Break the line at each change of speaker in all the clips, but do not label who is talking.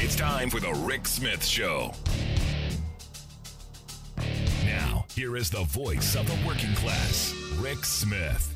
It's time for the Rick Smith Show. Now, here is the voice of the working class, Rick Smith.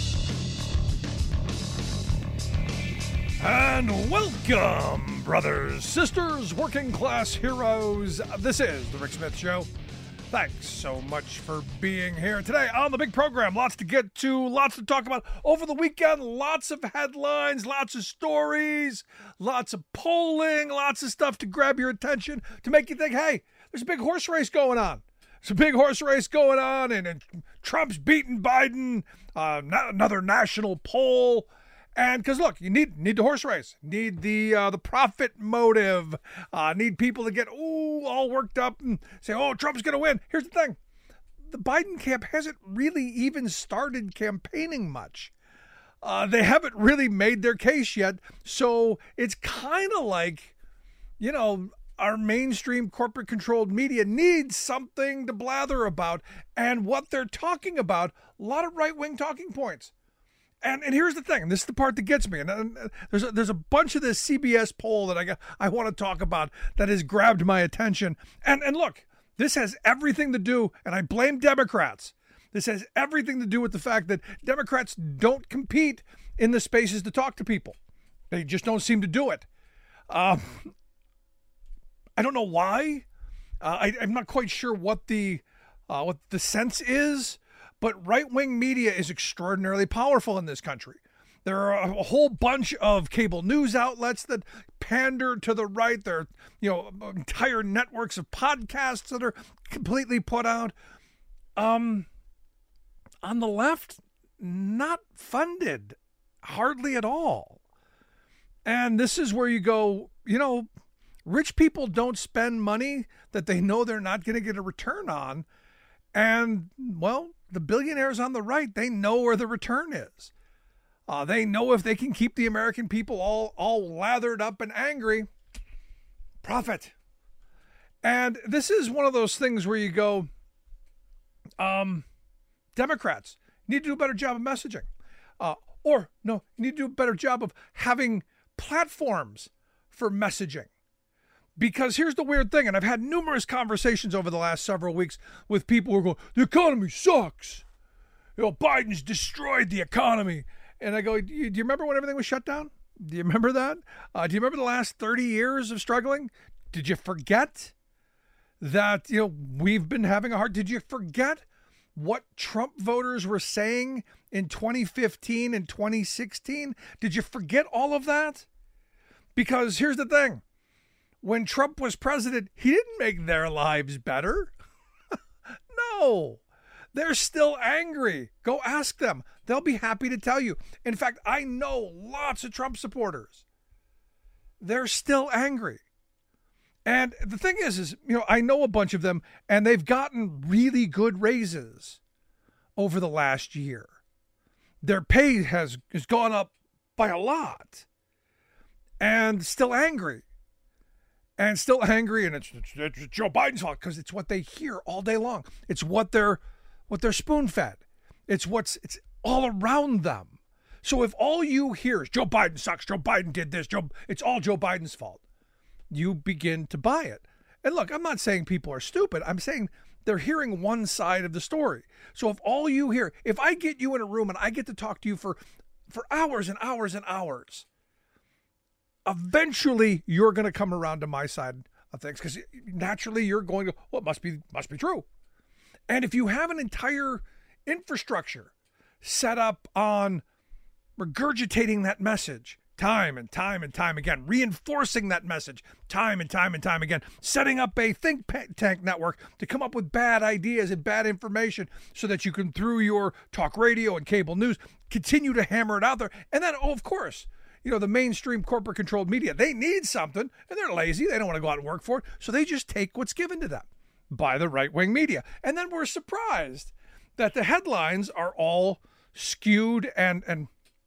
And welcome, brothers, sisters, working class heroes. This is the Rick Smith Show. Thanks so much for being here today on the big program. Lots to get to, lots to talk about over the weekend, lots of headlines, lots of stories, lots of polling, lots of stuff to grab your attention, to make you think, hey, there's a big horse race going on. There's a big horse race going on, and Trump's beating Biden, another national poll. And because, look, you need the horse race, need the profit motive, need people to get, all worked up and say, Trump's going to win. Here's the thing. The Biden camp hasn't really even started campaigning much. They haven't really made their case yet. So it's kind of like, our mainstream corporate-controlled media needs something to blather about. And what they're talking about, a lot of right-wing talking points. And here's the thing, and this is the part that gets me. And there's a bunch of this CBS poll that I want to talk about that has grabbed my attention. And look, this has everything to do, and I blame Democrats. This has everything to do with the fact that Democrats don't compete in the spaces to talk to people. They just don't seem to do it. I don't know why. I'm not quite sure what the sense is. But right-wing media is extraordinarily powerful in this country. There are a whole bunch of cable news outlets that pander to the right. There are, entire networks of podcasts that are completely put out. On the left, not funded, hardly at all. And this is where you go, rich people don't spend money that they know they're not going to get a return on. And, the billionaires on the right, they know where the return is. They know if they can keep the American people all lathered up and angry, profit. And this is one of those things where you go, Democrats need to do a better job of messaging. You need to do a better job of having platforms for messaging. Because here's the weird thing, and I've had numerous conversations over the last several weeks with people who are going, the economy sucks. Biden's destroyed the economy. And I go, do you remember when everything was shut down? Do you remember that? Do you remember the last 30 years of struggling? Did you forget that, we've been having a hard... Did you forget what Trump voters were saying in 2015 and 2016? Did you forget all of that? Because here's the thing. When Trump was president, he didn't make their lives better. No, they're still angry. Go ask them. They'll be happy to tell you. In fact, I know lots of Trump supporters. They're still angry. And the thing is, I know a bunch of them, and they've gotten really good raises over the last year. Their pay has gone up by a lot, and still angry. And still angry, and it's Joe Biden's fault because it's what they hear all day long. It's what they're spoon-fed. It's all around them. So if all you hear is Joe Biden sucks, Joe Biden did this, it's all Joe Biden's fault, you begin to buy it. And look, I'm not saying people are stupid. I'm saying they're hearing one side of the story. So if all you hear, if I get you in a room and I get to talk to you for hours and hours and hours, eventually you're going to come around to my side of things because naturally you're going to, it must be true. And if you have an entire infrastructure set up on regurgitating that message time and time and time again, reinforcing that message time and time and time again, setting up a think tank network to come up with bad ideas and bad information so that you can, through your talk radio and cable news, continue to hammer it out there. And then, of course, the mainstream corporate-controlled media, they need something, and they're lazy. They don't want to go out and work for it, so they just take what's given to them by the right-wing media. And then we're surprised that the headlines are all skewed and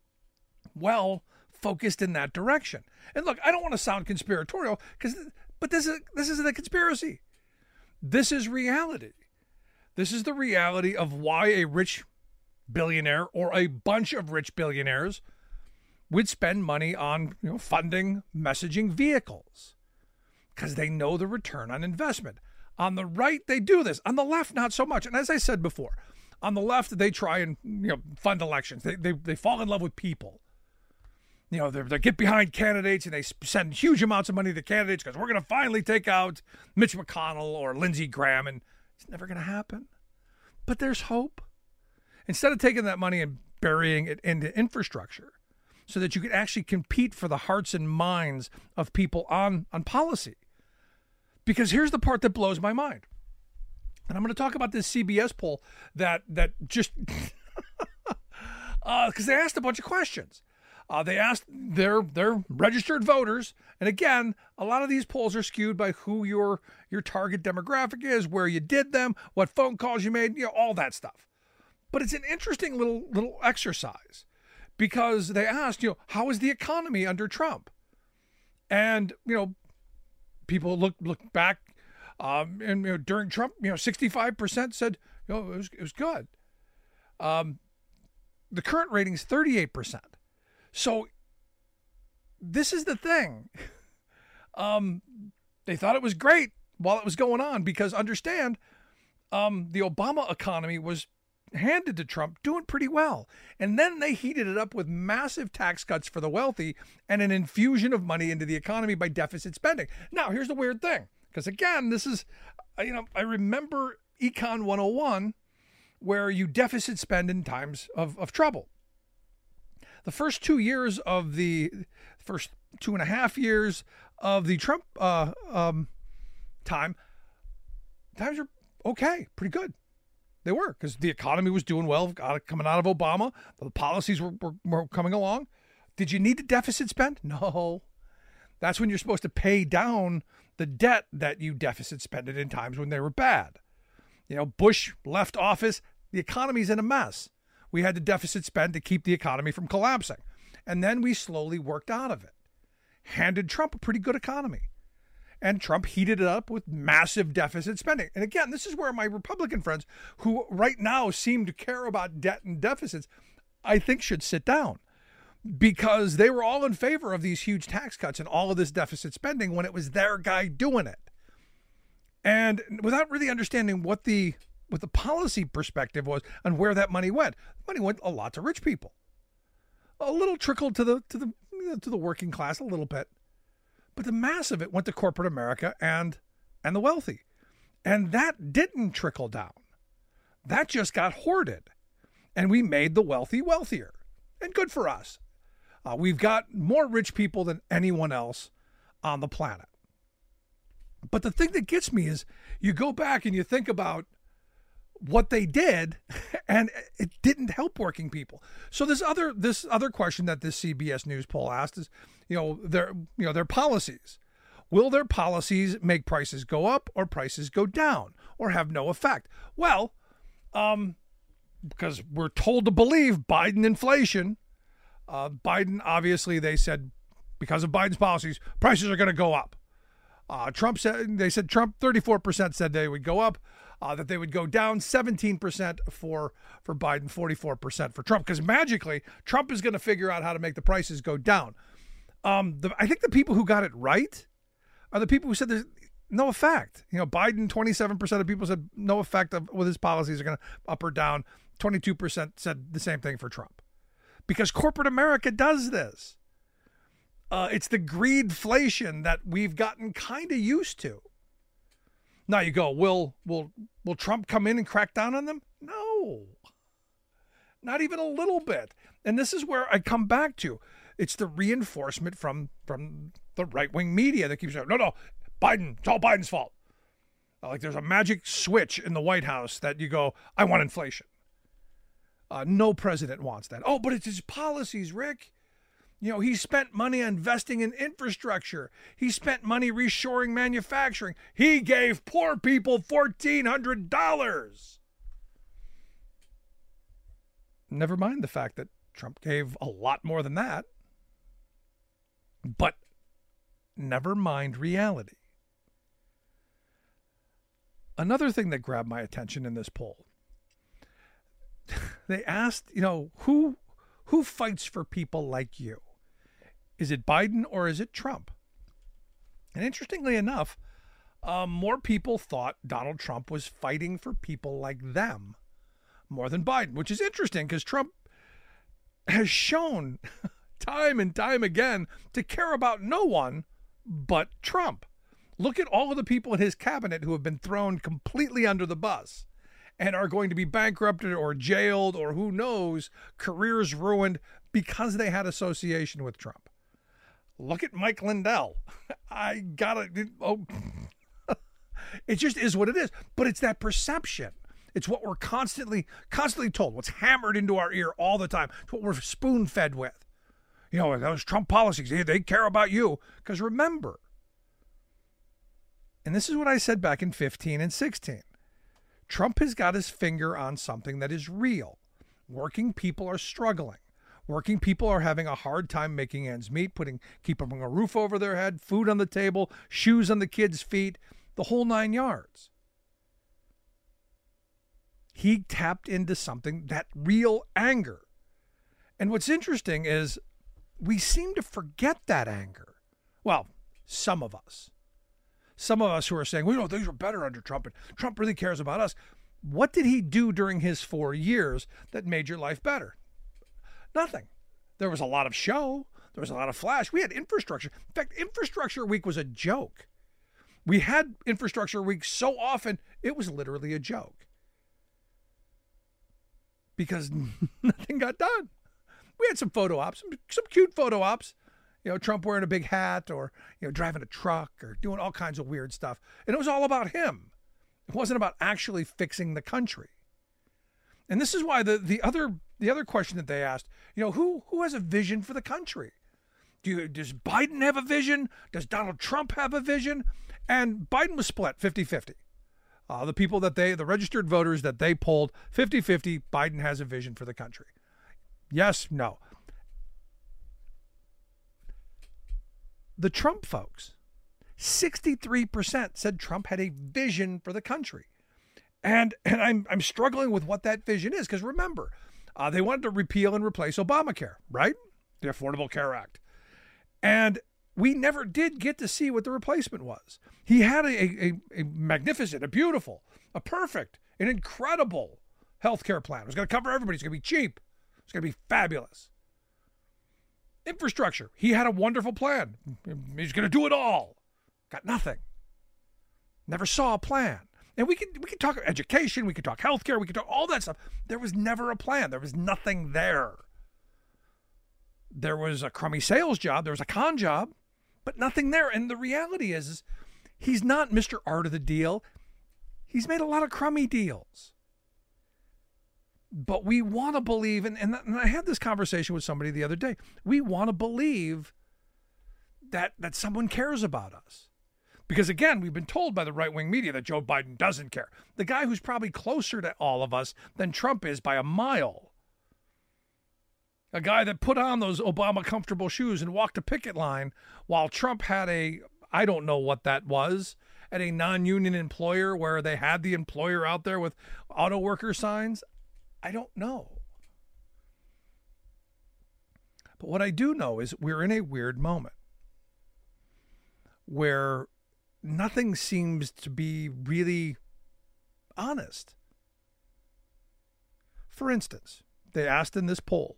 focused in that direction. And look, I don't want to sound conspiratorial, but this isn't a conspiracy. This is reality. This is the reality of why a rich billionaire or a bunch of rich billionaires would spend money on funding messaging vehicles. because they know the return on investment. On the right, they do this. On the left, not so much. And as I said before, on the left, they try and fund elections. They fall in love with people. They get behind candidates and they send huge amounts of money to candidates because we're going to finally take out Mitch McConnell or Lindsey Graham, and it's never going to happen. But there's hope. Instead of taking that money and burying it into infrastructure so that you could actually compete for the hearts and minds of people on policy. Because here's the part that blows my mind. And I'm going to talk about this CBS poll that just because they asked a bunch of questions. They asked their registered voters, and again, a lot of these polls are skewed by who your target demographic is, where you did them, what phone calls you made, all that stuff. But it's an interesting little exercise because they asked, how is the economy under Trump? And people look back, and during Trump, 65% said it was good. The current rating is 38%. So this is the thing. They thought it was great while it was going on because understand, the Obama economy was handed to Trump doing pretty well. And then they heated it up with massive tax cuts for the wealthy and an infusion of money into the economy by deficit spending. Now, here's the weird thing. Because again, this is, I remember Econ 101 where you deficit spend in times of trouble. The first 2 years of the first 2.5 years of the Trump times are okay, pretty good. They were because the economy was doing well coming out of Obama. The policies were coming along. Did you need to deficit spend? No. That's when you're supposed to pay down the debt that you deficit spent in times when they were bad. Bush left office. The economy's in a mess. We had to deficit spend to keep the economy from collapsing. And then we slowly worked out of it. Handed Trump a pretty good economy. And Trump heated it up with massive deficit spending. And again, this is where my Republican friends, who right now seem to care about debt and deficits, I think should sit down. Because they were all in favor of these huge tax cuts and all of this deficit spending when it was their guy doing it. And without really understanding what the policy perspective was and where that money went. Money went a lot to rich people. A little trickled to the working class a little bit. But the mass of it went to corporate America and the wealthy. And that didn't trickle down. That just got hoarded. And we made the wealthy wealthier. And good for us. We've got more rich people than anyone else on the planet. But the thing that gets me is you go back and you think about what they did, and it didn't help working people. So this other question that this CBS News poll asked is, their policies. Will their policies make prices go up or prices go down or have no effect? Well, because we're told to believe Biden inflation. Biden, obviously, they said because of Biden's policies, prices are going to go up. Trump 34% said they would go up. That they would go down 17% for Biden, 44% for Trump. Because magically, Trump is going to figure out how to make the prices go down. I think the people who got it right are the people who said there's no effect. Biden, 27% of people said no effect with his policies are going to up or down. 22% said the same thing for Trump. Because corporate America does this. It's the greedflation that we've gotten kind of used to. Now you go, will Trump come in and crack down on them? No, not even a little bit. And this is where I come back to. It's the reinforcement from the right-wing media that keeps saying, no, Biden, it's all Biden's fault. Like there's a magic switch in the White House that you go, I want inflation. No president wants that. Oh, but it's his policies, Rick. He spent money investing in infrastructure. He spent money reshoring manufacturing. He gave poor people $1,400. Never mind the fact that Trump gave a lot more than that. But never mind reality. Another thing that grabbed my attention in this poll. They asked, who fights for people like you? Is it Biden or is it Trump? And interestingly enough, more people thought Donald Trump was fighting for people like them more than Biden, which is interesting because Trump has shown time and time again to care about no one but Trump. Look at all of the people in his cabinet who have been thrown completely under the bus and are going to be bankrupted or jailed or who knows, careers ruined because they had association with Trump. Look at Mike Lindell. It just is what it is. But it's that perception. It's what we're constantly told. What's hammered into our ear all the time. It's what we're spoon-fed with. You know, those Trump policies, they care about you. Because remember, and this is what I said back in 15 and 16, Trump has got his finger on something that is real. Working people are struggling. Working people are having a hard time making ends meet, keeping a roof over their head, food on the table, shoes on the kids' feet, the whole 9 yards. He tapped into something, that real anger. And what's interesting is we seem to forget that anger. Well, some of us. Some of us who are saying, well, things were better under Trump, and Trump really cares about us. What did he do during his 4 years that made your life better? Nothing. There was a lot of show. There was a lot of flash. We had infrastructure. In fact, Infrastructure Week was a joke. We had Infrastructure Week so often, it was literally a joke. Because nothing got done. We had some photo ops, some cute photo ops. You know, Trump wearing a big hat or, driving a truck or doing all kinds of weird stuff. And it was all about him. It wasn't about actually fixing the country. And this is why the other question that they asked, who has a vision for the country? Does Biden have a vision? Does Donald Trump have a vision? And Biden was split 50-50. The people the registered voters that they polled, 50-50, Biden has a vision for the country. Yes, no. The Trump folks, 63% said Trump had a vision for the country. And I'm struggling with what that vision is, because remember, they wanted to repeal and replace Obamacare, right? The Affordable Care Act. And we never did get to see what the replacement was. He had a magnificent, a beautiful, a perfect, an incredible healthcare plan. It was going to cover everybody. It's going to be cheap. It's going to be fabulous. Infrastructure. He had a wonderful plan. He's going to do it all. Got nothing. Never saw a plan. And we could talk education, we could talk healthcare, we could talk all that stuff. There was never a plan. There was nothing there. There was a crummy sales job. There was a con job, but nothing there. And the reality is he's not Mr. Art of the deal. He's made a lot of crummy deals. But we want to believe, and I had this conversation with somebody the other day. We want to believe that someone cares about us. Because again, we've been told by the right-wing media that Joe Biden doesn't care. The guy who's probably closer to all of us than Trump is by a mile. A guy that put on those Obama comfortable shoes and walked a picket line while Trump had I don't know what that was, at a non-union employer where they had the employer out there with auto worker signs. I don't know. But what I do know is we're in a weird moment where nothing seems to be really honest. For instance, they asked in this poll,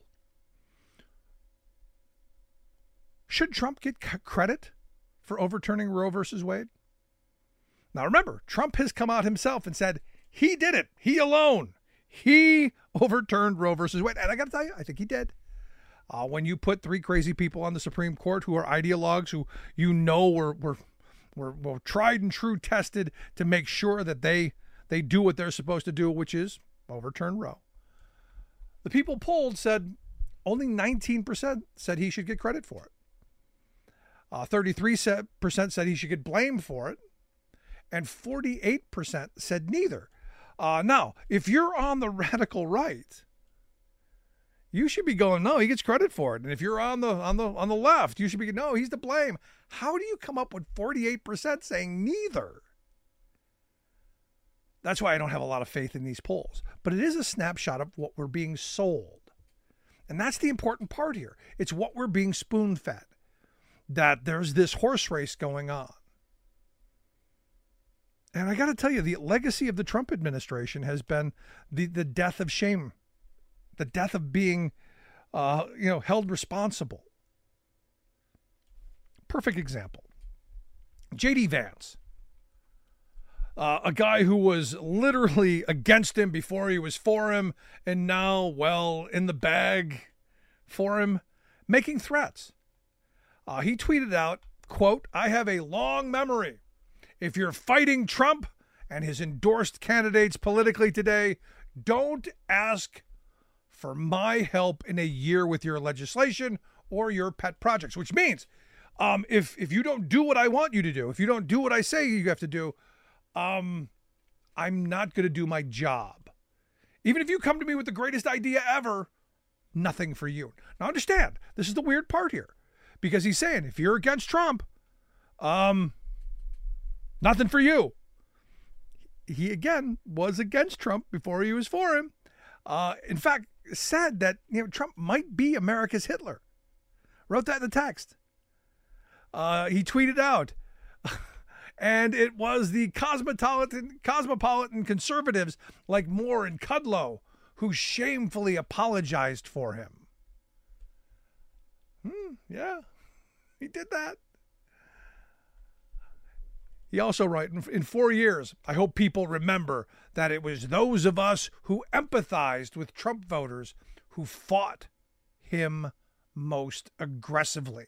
should Trump get credit for overturning Roe versus Wade? Now remember, Trump has come out himself and said he did it. He alone. He overturned Roe versus Wade. And I got to tell you, I think he did. When you put three crazy people on the Supreme Court who are ideologues, who were tried and true tested to make sure that they do what they're supposed to do, which is overturn Roe. The people polled said only 19% said he should get credit for it. 33% said he should get blamed for it. And 48% said neither. Now, if you're on the radical right, you should be going, no, he gets credit for it. And if you're on the left, you should be, no, he's to blame. How do you come up with 48% saying neither? That's why I don't have a lot of faith in these polls. But it is a snapshot of what we're being sold. And that's the important part here. It's what we're being spoon-fed. That there's this horse race going on. And I got to tell you, the legacy of the Trump administration has been the death of shame, the death of being, held responsible. Perfect example. J.D. Vance, a guy who was literally against him before he was for him, and now, well, in the bag for him, making threats. He tweeted out, quote, "I have a long memory. If you're fighting Trump and his endorsed candidates politically today, don't ask for my help in a year with your legislation or your pet projects," which means if you don't do what I want you to do, if you don't do what I say you have to do, I'm not going to do my job. Even if you come to me with the greatest idea ever, nothing for you. Now understand, this is the weird part here, because he's saying if you're against Trump, nothing for you. He, again, was against Trump before he was for him. In fact, said that Trump might be America's Hitler. Wrote that in the text. He tweeted out, and it was the cosmopolitan conservatives like Moore and Kudlow who shamefully apologized for him. Yeah, he did that. He also wrote, in 4 years, I hope people remember that it was those of us who empathized with Trump voters who fought him most aggressively.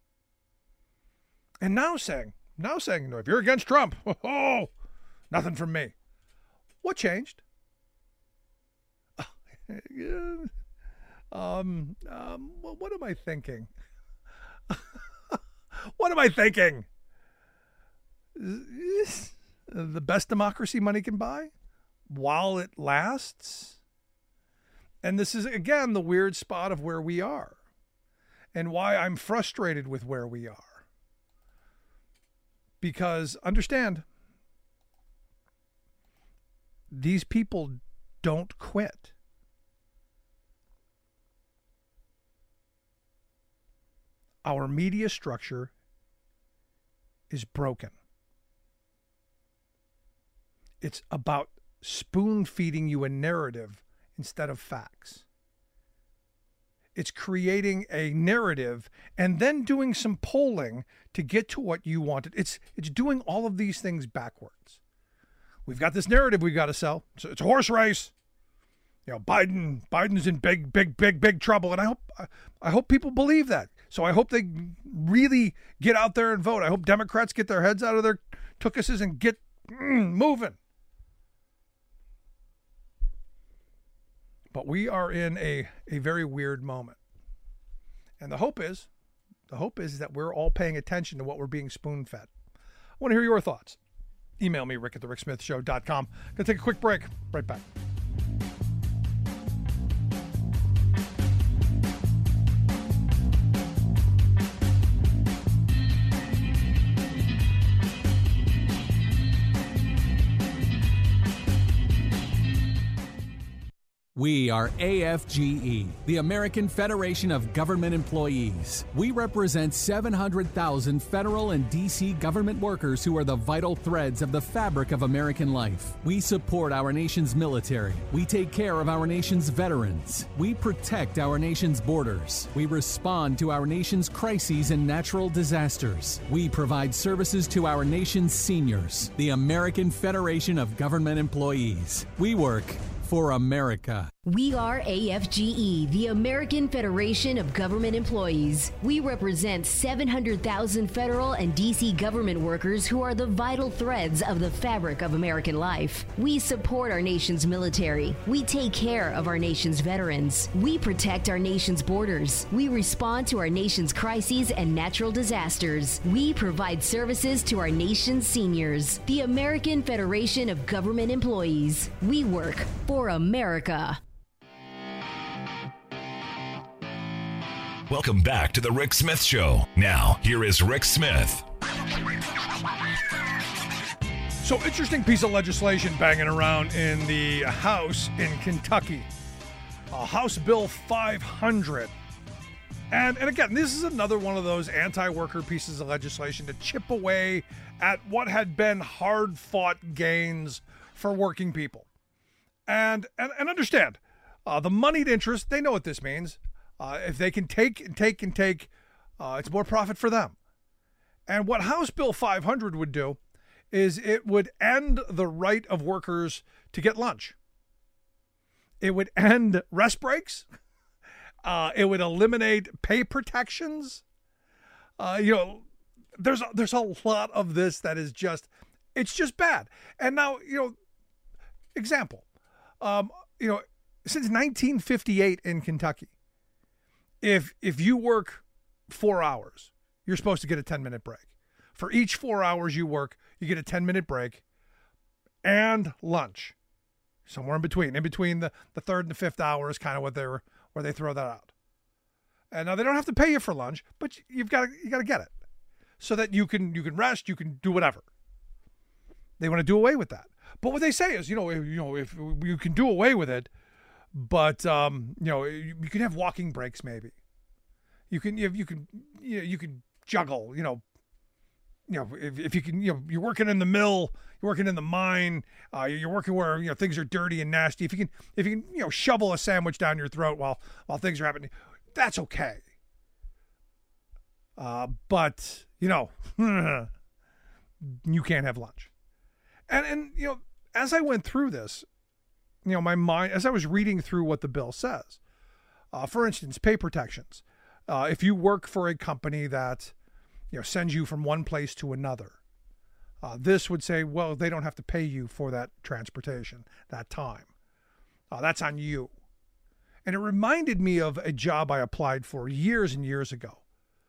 And now saying, if you're against Trump, nothing from me. What changed? What am I thinking? What am I thinking? The best democracy money can buy while it lasts? And this is, again, the weird spot of where we are and why I'm frustrated with where we are. Because, understand, these people don't quit. Our media structure is broken. It's about spoon-feeding you a narrative instead of facts. It's creating a narrative and then doing some polling to get to what you wanted. It's doing all of these things backwards. We've got this narrative we've got to sell. So it's a horse race. Biden's in big trouble, and I hope people believe that. So I hope they really get out there and vote. I hope Democrats get their heads out of their tuchuses and get moving. But we are in a very weird moment. And the hope is that we're all paying attention to what we're being spoon-fed. I want to hear your thoughts. Email me, rick@thericksmithshow.com. Going to take a quick break. Right back.
We are AFGE, the American Federation of Government Employees. We represent 700,000 federal and D.C. government workers who are the vital threads of the fabric of American life. We support our nation's military. We take care of our nation's veterans. We protect our nation's borders. We respond to our nation's crises and natural disasters. We provide services to our nation's seniors. The American Federation of Government Employees. We work for America.
We are AFGE, the American Federation of Government Employees. We represent 700,000 federal and D.C. government workers who are the vital threads of the fabric of American life. We support our nation's military. We take care of our nation's veterans. We protect our nation's borders. We respond to our nation's crises and natural disasters. We provide services to our nation's seniors. The American Federation of Government Employees. We work for America.
Welcome back to the Rick Smith Show. Now, here is Rick Smith.
So, interesting piece of legislation banging around in the House in Kentucky. House Bill 500. And again, this is another one of those anti-worker pieces of legislation to chip away at what had been hard-fought gains for working people. And understand, the moneyed interest, they know what this means. If they can take and take and take, it's more profit for them. And what House Bill 500 would do is it would end the right of workers to get lunch. It would end rest breaks. It would eliminate pay protections. There's a lot of this that is it's just bad. And now, example, since 1958 in Kentucky, if you work 4 hours, you're supposed to get a 10-minute break. For each 4 hours you work, you get a 10-minute break and lunch. Somewhere in between the third and the fifth hour is kind of where they throw that out. And now they don't have to pay you for lunch, but you got to get it so that you can rest, you can do whatever. They want to do away with that. But what they say is, if you can do away with it, but you can have walking breaks maybe. You can juggle, if you can, you're working in the mill, you're working in the mine, you're working where, things are dirty and nasty. If you can, shovel a sandwich down your throat while things are happening, that's okay. But, you can't have lunch. And as I went through this, my mind, as I was reading through what the bill says, for instance, pay protections. If you work for a company that, sends you from one place to another, this would say, well, they don't have to pay you for that transportation, that time. That's on you. And it reminded me of a job I applied for years and years ago.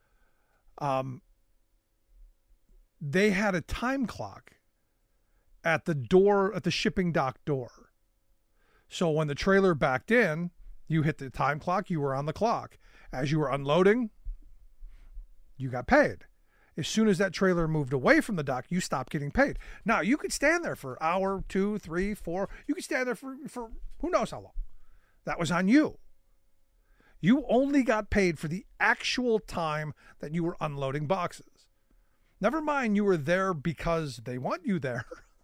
They had a time clock at the shipping dock door. So when the trailer backed in, you hit the time clock, you were on the clock. As you were unloading, you got paid. As soon as that trailer moved away from the dock, you stopped getting paid. Now, you could stand there for an hour, 2, 3, 4. You could stand there for who knows how long. That was on you. You only got paid for the actual time that you were unloading boxes. Never mind you were there because they want you there.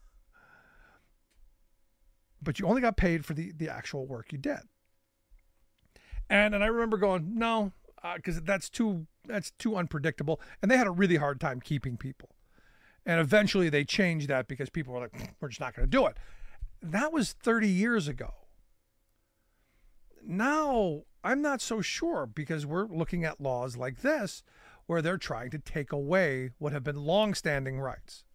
But you only got paid for the actual work you did. And I remember going, no, because that's too unpredictable. And they had a really hard time keeping people. And eventually they changed that because people were like, we're just not going to do it. That was 30 years ago. Now, I'm not so sure because we're looking at laws like this where they're trying to take away what have been longstanding rights.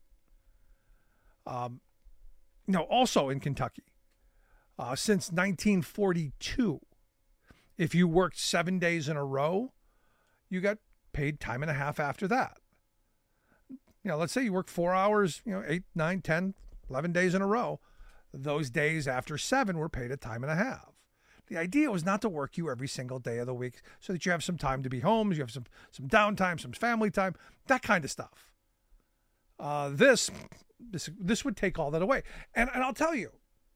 Also in Kentucky, since 1942, if you worked 7 days in a row, you got paid time and a half after that. Let's say you work 4 hours, 8, 9, 10, 11 days in a row. Those days after 7 were paid a time and a half. The idea was not to work you every single day of the week so that you have some time to be home, you have some downtime, some family time, that kind of stuff. This would take all that away. And I'll tell you,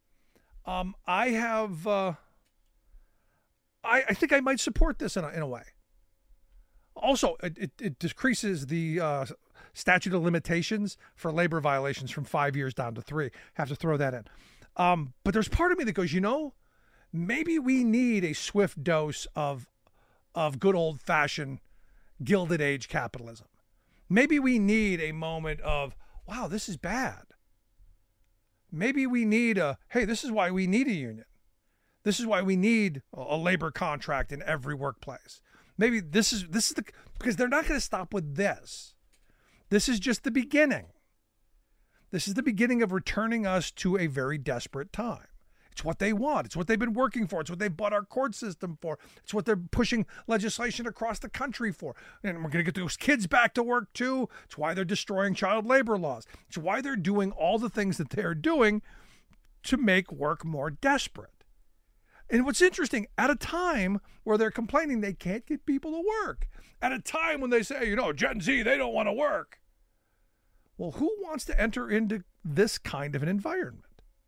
I think I might support this in a way. Also, it decreases the statute of limitations for labor violations from 5 years down to 3. Have to throw that in. But there's part of me that goes, maybe we need a swift dose of good old-fashioned Gilded Age capitalism. Maybe we need a moment of, wow, this is bad. Maybe we need hey, this is why we need a union. This is why we need a labor contract in every workplace. Maybe this is because they're not going to stop with this. This is just the beginning. This is the beginning of returning us to a very desperate time. It's what they want. It's what they've been working for. It's what they've bought our court system for. It's what they're pushing legislation across the country for. And we're going to get those kids back to work too. It's why they're destroying child labor laws. It's why they're doing all the things that they're doing to make work more desperate. And what's interesting, at a time where they're complaining they can't get people to work, at a time when they say, Gen Z, they don't want to work. Well, who wants to enter into this kind of an environment?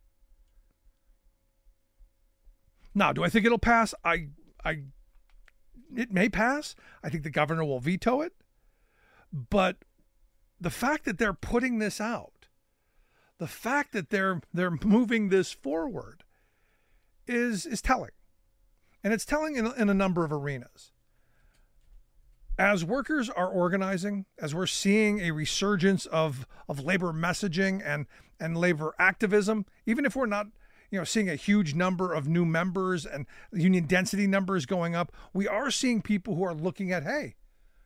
Now, do I think it'll pass? It may pass. I think the governor will veto it. But the fact that they're putting this out, the fact that they're moving this forward is telling. And it's telling in a number of arenas. As workers are organizing, as we're seeing a resurgence of labor messaging and labor activism, even if we're not seeing a huge number of new members and union density numbers going up, we are seeing people who are looking at, hey,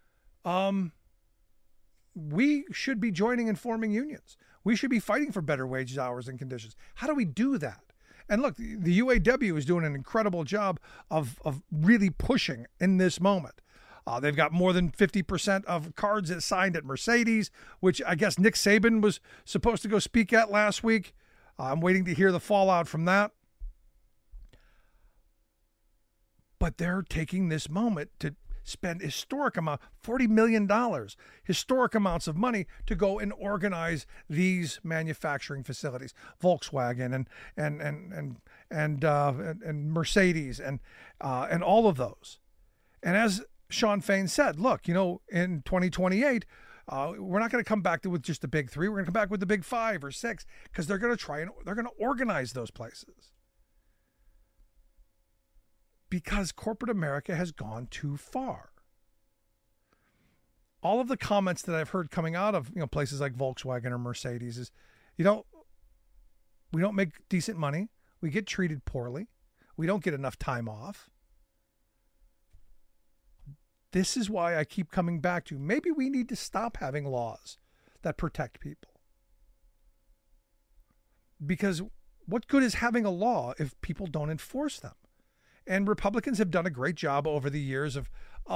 we should be joining and forming unions. We should be fighting for better wages, hours, and conditions. How do we do that? And look, the UAW is doing an incredible job of really pushing in this moment. They've got more than 50% of cards signed at Mercedes, which I guess Nick Saban was supposed to go speak at last week. I'm waiting to hear the fallout from that. But they're taking this moment to spend historic amount, $40 million, historic amounts of money to go and organize these manufacturing facilities, Volkswagen and Mercedes and all of those. And as Shawn Fain said, look, in 2028, we're not going to come back with just the big three. We're going to come back with the big 5 or 6 because they're going to they're going to organize those places. Because corporate America has gone too far. All of the comments that I've heard coming out of places like Volkswagen or Mercedes is, we don't make decent money. We get treated poorly. We don't get enough time off. This is why I keep coming back to maybe we need to stop having laws that protect people. Because what good is having a law if people don't enforce them? And Republicans have done a great job over the years of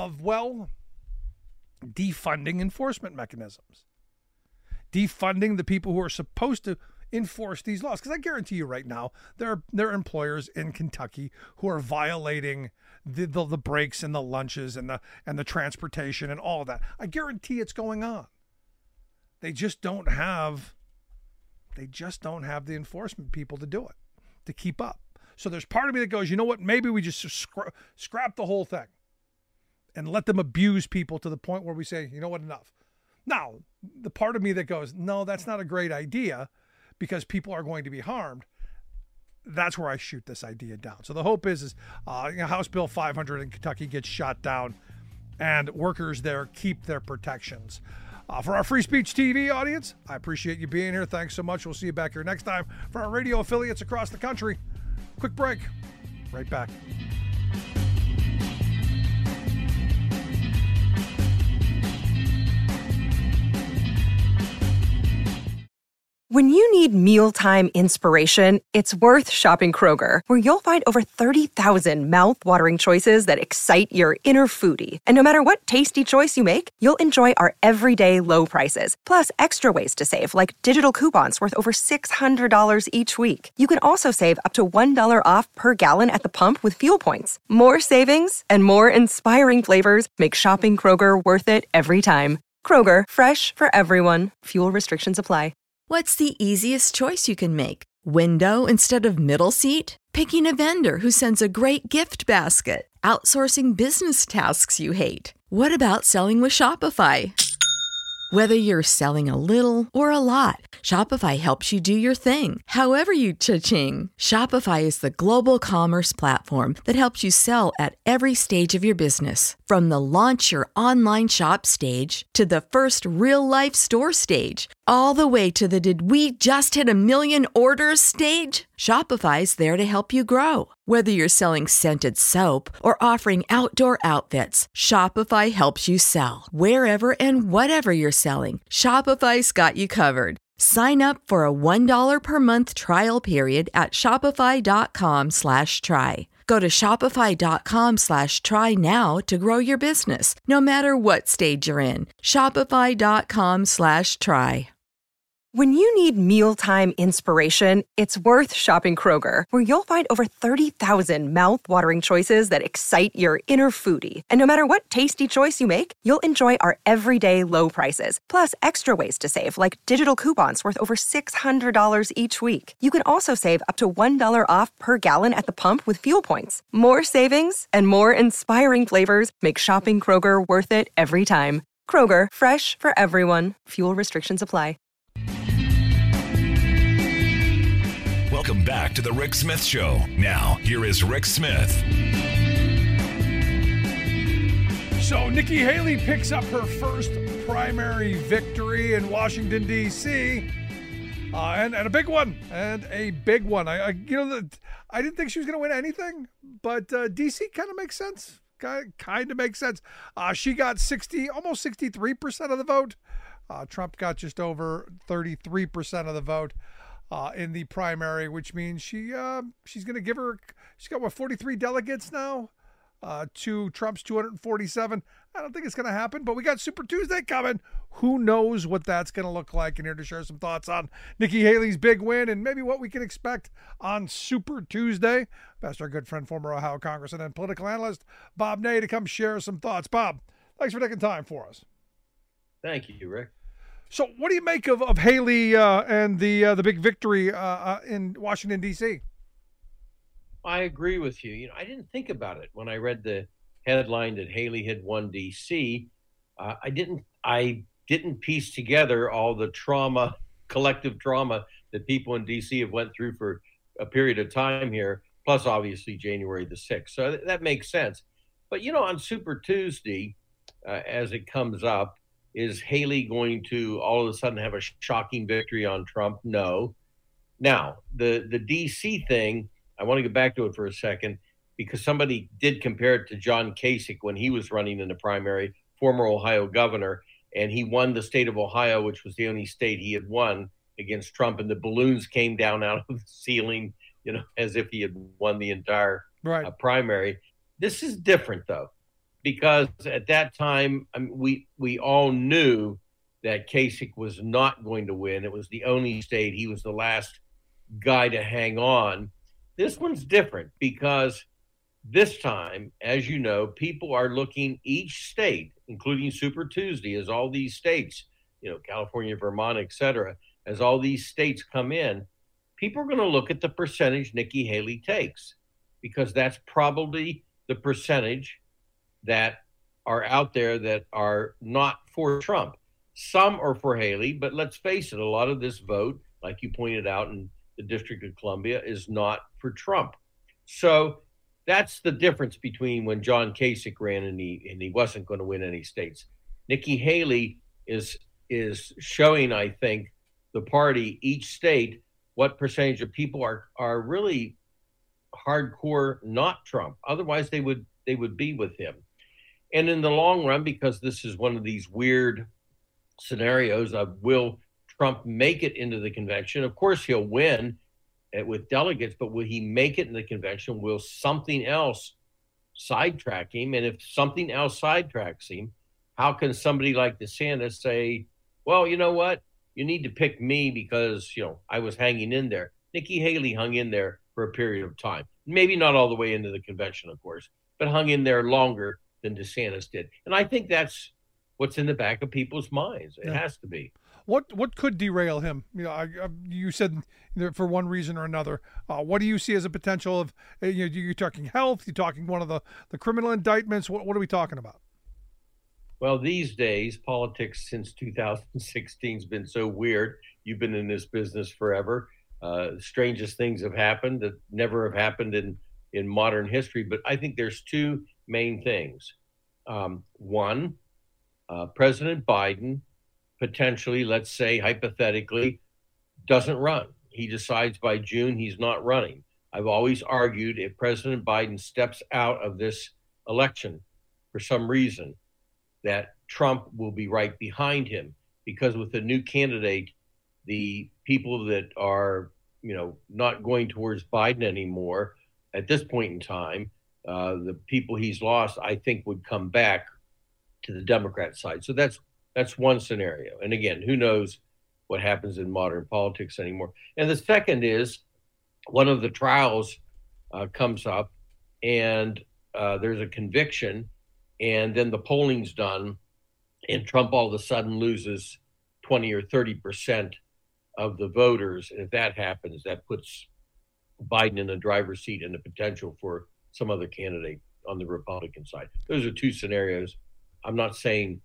defunding enforcement mechanisms. Defunding the people who are supposed to enforce these laws. Because I guarantee you right now, there are employers in Kentucky who are violating the breaks and the lunches and the transportation and all of that. I guarantee it's going on. They just don't have the enforcement people to do it, to keep up. So there's part of me that goes, you know what, maybe we just scrap the whole thing and let them abuse people to the point where we say, you know what, enough. Now, the part of me that goes, no, that's not a great idea because people are going to be harmed. That's where I shoot this idea down. So the hope is House Bill 500 in Kentucky gets shot down and workers there keep their protections. For our Free Speech TV audience, I appreciate you being here. Thanks so much. We'll see you back here next time. For our radio affiliates across the country, quick break. Right back.
When you need mealtime inspiration, it's worth shopping Kroger, where you'll find over 30,000 mouth-watering choices that excite your inner foodie. And no matter what tasty choice you make, you'll enjoy our everyday low prices, plus extra ways to save, like digital coupons worth over $600 each week. You can also save up to $1 off per gallon at the pump with fuel points. More savings and more inspiring flavors make shopping Kroger worth it every time. Kroger, fresh for everyone. Fuel restrictions apply.
What's the easiest choice you can make? Window instead of middle seat? Picking a vendor who sends a great gift basket? Outsourcing business tasks you hate? What about selling with Shopify? Whether you're selling a little or a lot, Shopify helps you do your thing, however you cha-ching. Shopify is the global commerce platform that helps you sell at every stage of your business. From the launch your online shop stage to the first real-life store stage, all the way to the did we just hit 1 million orders stage. Shopify's there to help you grow. Whether you're selling scented soap or offering outdoor outfits, Shopify helps you sell. Wherever and whatever you're selling, Shopify's got you covered. Sign up for a $1 per month trial period at shopify.com/try. Go to shopify.com/try now to grow your business, no matter what stage you're in. Shopify.com/try.
When you need mealtime inspiration, it's worth shopping Kroger, where you'll find over 30,000 mouth-watering choices that excite your inner foodie. And no matter what tasty choice you make, you'll enjoy our everyday low prices, plus extra ways to save, like digital coupons worth over $600 each week. You can also save up to $1 off per gallon at the pump with fuel points. More savings and more inspiring flavors make shopping Kroger worth it every time. Kroger, fresh for everyone. Fuel restrictions apply.
Welcome back to the Rick Smith Show. Now, here is Rick Smith.
So Nikki Haley picks up her first primary victory in Washington, D.C., and a big one, I didn't think she was going to win anything, but D.C. kind of makes sense. Kind of makes sense. She got almost 63% of the vote. Trump got just over 33% of the vote in the primary, which means she's going to give her. She's got 43 delegates now to Trump's 247. I don't think it's going to happen, but we got Super Tuesday coming. Who knows what that's going to look like? And here to share some thoughts on Nikki Haley's big win and maybe what we can expect on Super Tuesday. Best our good friend, former Ohio Congressman and political analyst Bob Ney, to come share some thoughts. Bob, thanks for taking time for us.
Thank you, Rick.
So what do you make of Haley and the big victory in Washington, D.C.?
I agree with you. I didn't think about it when I read the headline that Haley had won D.C. I didn't piece together all the collective trauma that people in D.C. have went through for a period of time here, plus obviously January the 6th. So that makes sense. But, on Super Tuesday, as it comes up, is Haley going to all of a sudden have a shocking victory on Trump? No. Now, the D.C. thing, I want to get back to it for a second, because somebody did compare it to John Kasich when he was running in the primary, former Ohio governor, and he won the state of Ohio, which was the only state he had won against Trump, and the balloons came down out of the ceiling, as if he had won the entire primary. This is different, though, because at that time, we all knew that Kasich was not going to win. It was the only state. He was the last guy to hang on. This one's different because this time, as you know, people are looking each state, including Super Tuesday, as all these states, California, Vermont, et cetera, as all these states come in, people are going to look at the percentage Nikki Haley takes, because that's probably the percentage that are out there that are not for Trump. Some are for Haley, but let's face it, a lot of this vote, like you pointed out in the District of Columbia, is not for Trump. So that's the difference between when John Kasich ran and he wasn't going to win any states. Nikki Haley is showing, I think, the party, each state, what percentage of people are really hardcore not Trump. Otherwise, they would be with him. And in the long run, because this is one of these weird scenarios of will Trump make it into the convention? Of course, he'll win with delegates, but will he make it in the convention? Will something else sidetrack him? And if something else sidetracks him, how can somebody like DeSantis say, well, you know what? You need to pick me because, I was hanging in there. Nikki Haley hung in there for a period of time. Maybe not all the way into the convention, of course, but hung in there longer than DeSantis did. And I think that's what's in the back of people's minds. It has to be.
What could derail him? You said for one reason or another. What do you see as a potential of? You're talking health. You're talking one of the criminal indictments. What are we talking about?
Well, these days, politics since 2016 has been so weird. You've been in this business forever. Strangest things have happened that never have happened in modern history. But I think there's two main things. One, President Biden potentially, let's say hypothetically, doesn't run. He decides by June he's not running. I've always argued if President Biden steps out of this election for some reason, that Trump will be right behind him, because with a new candidate, the people that are, not going towards Biden anymore at this point in time, the people he's lost, I think, would come back to the Democrat side. So that's one scenario. And again, who knows what happens in modern politics anymore. And the second is one of the trials comes up and there's a conviction, and then the polling's done and Trump all of a sudden loses 20 or 30% of the voters. And if that happens, that puts Biden in the driver's seat and the potential for some other candidate on the Republican side. Those are two scenarios. I'm not saying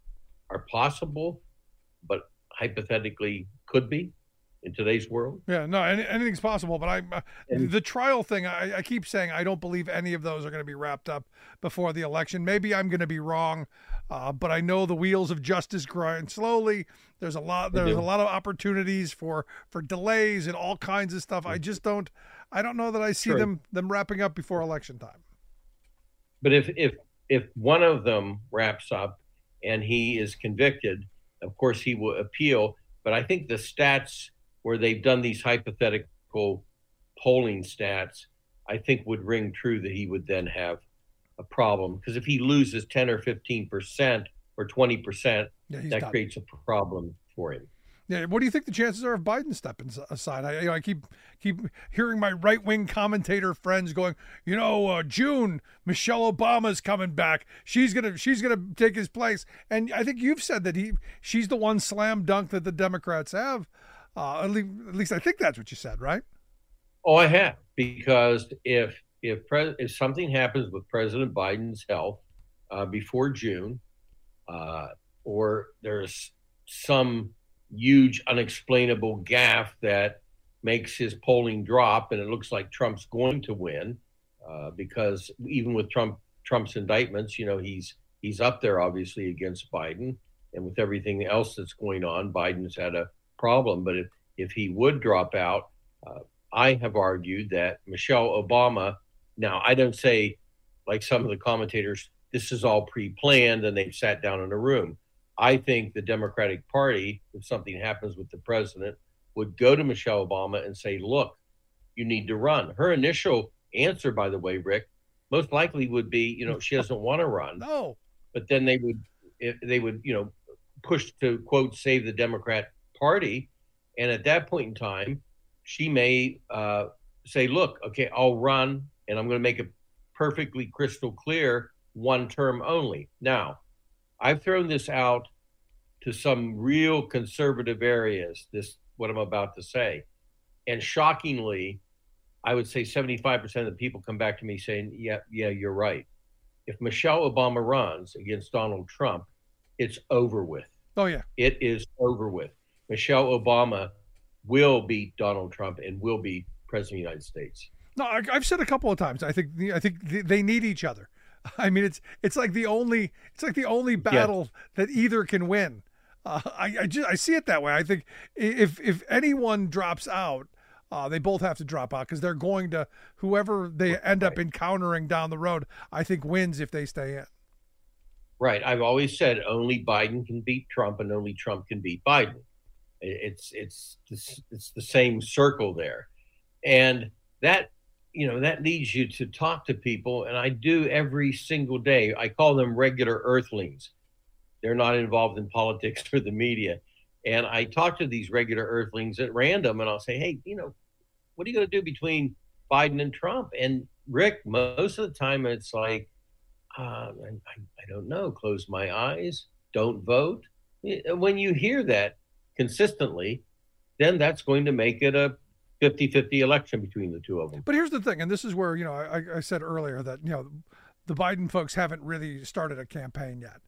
are possible, but hypothetically could be in today's world.
Yeah, no, anything's possible. But the trial thing, I keep saying I don't believe any of those are going to be wrapped up before the election. Maybe I'm going to be wrong, but I know the wheels of justice grind slowly. There's a lot of opportunities for delays and all kinds of stuff. I don't know that I see them wrapping up before election time.
But if one of them wraps up and he is convicted, of course he will appeal. But I think the stats where they've done these hypothetical polling stats, I think would ring true that he would then have a problem. Because if he loses 10 or 15% or 20%, that creates a problem for him.
Yeah, what do you think the chances are of Biden stepping aside? I keep hearing my right-wing commentator friends going, June, Michelle Obama's coming back. She's gonna take his place. And I think you've said that she's the one slam dunk that the Democrats have. At least I think that's what you said, right?
Oh, I have, because if something happens with President Biden's health before June, or there's some huge unexplainable gaffe that makes his polling drop, and it looks like Trump's going to win, because even with Trump's indictments, he's up there obviously against Biden, and with everything else that's going on, Biden's had a problem. But if he would drop out, I have argued that Michelle Obama, now I don't say like some of the commentators, this is all pre-planned and they've sat down in a room. I think the Democratic Party, if something happens with the president, would go to Michelle Obama and say, look, you need to run. Her initial answer, by the way, Rick, most likely would be, she doesn't want to run.
No.
But then they would, push to, quote, save the Democrat Party. And at that point in time, she may say, look, okay, I'll run, and I'm going to make it perfectly crystal clear, one term only. Now, I've thrown this out to some real conservative areas, what I'm about to say. And shockingly, I would say 75% of the people come back to me saying, yeah, you're right. If Michelle Obama runs against Donald Trump, it's over with.
Oh, yeah.
It is over with. Michelle Obama will beat Donald Trump and will be president of the United States.
No, I've said a couple of times, I think they need each other. I mean, it's like the only battle that either can win. I see it that way. I think if anyone drops out, they both have to drop out, because they're going to, whoever they end up encountering down the road, I think wins if they stay in.
Right. I've always said only Biden can beat Trump and only Trump can beat Biden. It's the same circle there. And that leads you to talk to people, and I do every single day. I call them regular earthlings. They're not involved in politics or the media. And I talk to these regular earthlings at random, and I'll say, hey, what are you going to do between Biden and Trump? And Rick, most of the time it's like, I don't know, close my eyes, don't vote. When you hear that consistently, then that's going to make it a 50-50 election between the two of them.
But here's the thing, and this is where, I said earlier that, the Biden folks haven't really started a campaign yet.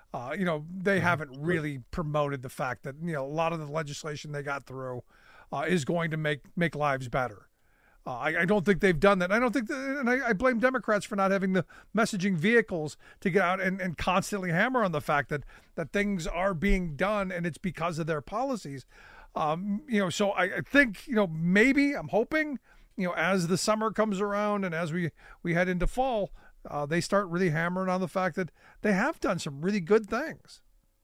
They haven't really promoted the fact that, a lot of the legislation they got through is going to make lives better. I don't think they've done that. I don't think and I blame Democrats for not having the messaging vehicles to get out and constantly hammer on the fact that things are being done, and it's because of their policies. So I think, maybe I'm hoping, as the summer comes around and as we head into fall, they start really hammering on the fact that they have done some really good things.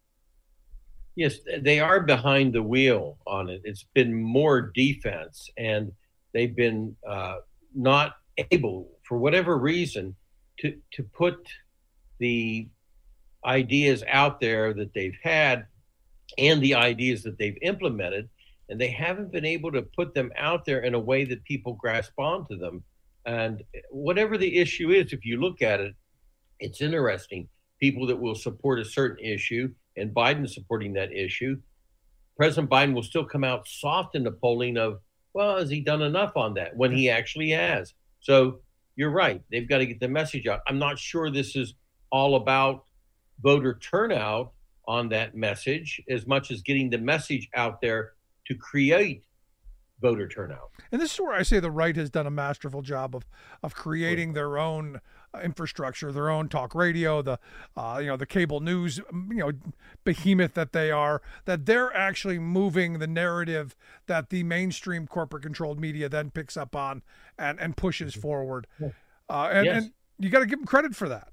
Yes, they are behind the wheel on it. It's been more defense, and they've been not able, for whatever reason, to put the ideas out there that they've had and the ideas that they've implemented, and they haven't been able to put them out there in a way that people grasp onto them. And whatever the issue is, if you look at it, it's interesting. People that will support a certain issue, and Biden supporting that issue, President Biden will still come out soft in the polling of, well, has he done enough on that, when he actually has? So you're right. They've got to get the message out. I'm not sure this is all about voter turnout. on that message as much as getting the message out there to create voter turnout.
And this is where I say the right has done a masterful job of creating their own infrastructure, their own talk radio, the cable news, behemoth that they are, that they're actually moving the narrative that the mainstream corporate controlled media then picks up on and pushes forward. And you got to give them credit for that.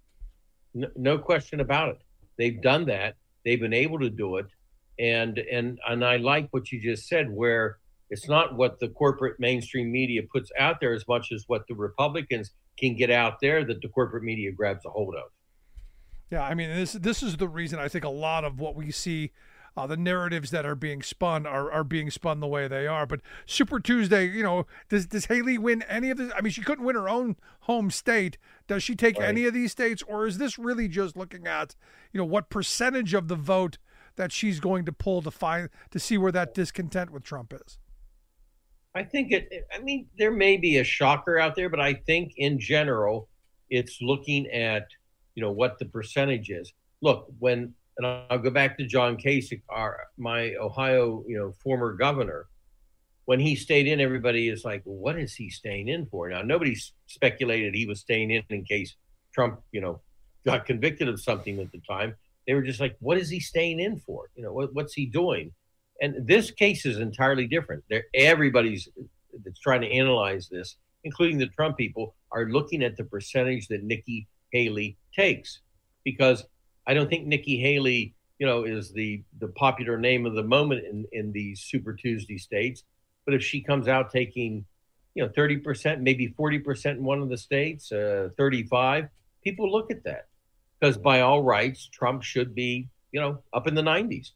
No question about it. They've done that. They've been able to do it. And I like what you just said, where it's not what the corporate mainstream media puts out there as much as what the Republicans can get out there that the corporate media grabs a hold of.
Yeah, I mean, this is the reason I think a lot of what we see, the narratives that are being spun are being spun the way they are. But Super Tuesday, does Haley win any of this? I mean, she couldn't win her own home state. Does she take any of these states, or is this really just looking at, what percentage of the vote that she's going to pull to see where that discontent with Trump is?
I think there may be a shocker out there, but I think in general, it's looking at, what the percentage is. Look, and I'll go back to John Kasich, my Ohio, former governor. When he stayed in, everybody is like, well, what is he staying in for? Now, nobody speculated he was staying in case Trump, got convicted of something at the time. They were just like, what is he staying in for? What's he doing? And this case is entirely different. Everybody's that's trying to analyze this, including the Trump people, are looking at the percentage that Nikki Haley takes, because I don't think Nikki Haley, is the popular name of the moment in these Super Tuesday states. But if she comes out taking, 30%, maybe 40% in one of the states, 35, people look at that, because by all rights, Trump should be, up in the 90s.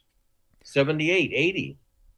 78, 80.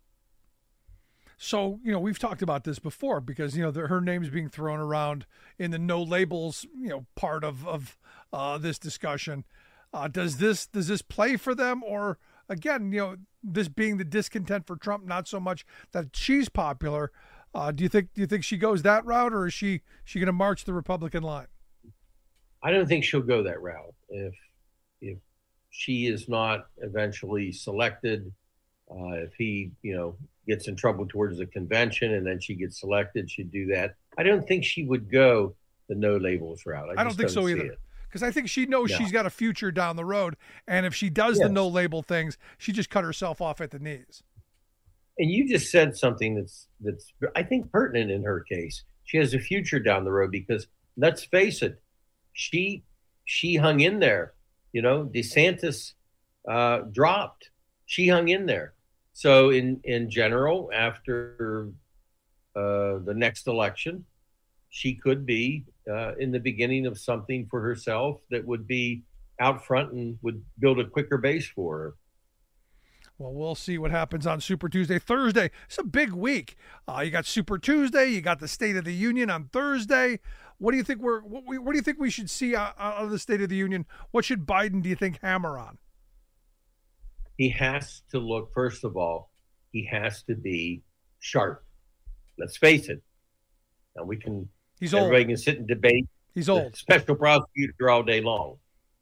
So, we've talked about this before because, her name's being thrown around in the no labels, part of this discussion. Does this play for them? Or again, this being the discontent for Trump, not so much that she's popular. Do you think she goes that route, or is she going to march the Republican line?
I don't think she'll go that route. If she is not eventually selected, if he, gets in trouble towards the convention and then she gets selected, she'd do that. I don't think she would go the no labels route.
I don't think so either, because I think she knows she's got a future down the road. And if she does the no label things, she just cut herself off at the knees.
And you just said something that's I think pertinent in her case. She has a future down the road because, let's face it, she hung in there. DeSantis dropped. She hung in there. So in general, after the next election, she could be in the beginning of something for herself that would be out front and would build a quicker base for her.
Well, we'll see what happens on Super Tuesday. Thursday, it's a big week. You got Super Tuesday. You got the State of the Union on Thursday. What do you think what do you think we should see out of the State of the Union? What should Biden, do you think, hammer on?
He has to look, first of all, he has to be sharp. Let's face it. Now everybody can sit and debate.
He's old.
Special prosecutor all day long.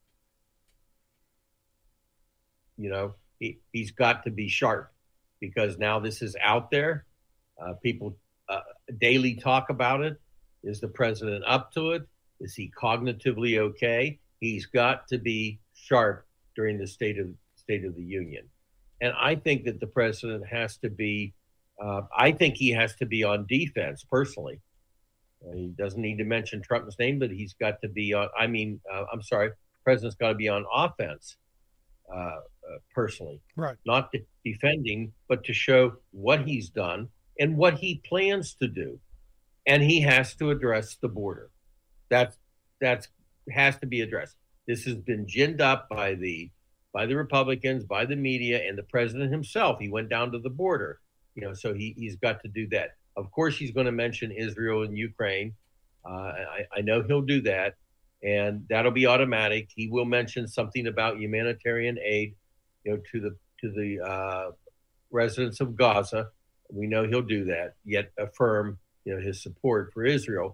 He's got to be sharp, because now this is out there. People daily talk about it. Is the president up to it? Is he cognitively okay? He's got to be sharp during the State of the Union. And I think that the president has to be, I think he has to be on defense personally. He doesn't need to mention Trump's name, but he's got to be on, the president's got to be on offense personally.
Right. Not
defending, but to show what he's done and what he plans to do. And he has to address the border. That has to be addressed. This has been ginned up by the Republicans, by the media, and the president himself. He went down to the border, so he's got to do that. Of course, he's going to mention Israel and Ukraine. I know he'll do that, and that'll be automatic. He will mention something about humanitarian aid, to the residents of Gaza. We know he'll do that, yet affirm, his support for Israel.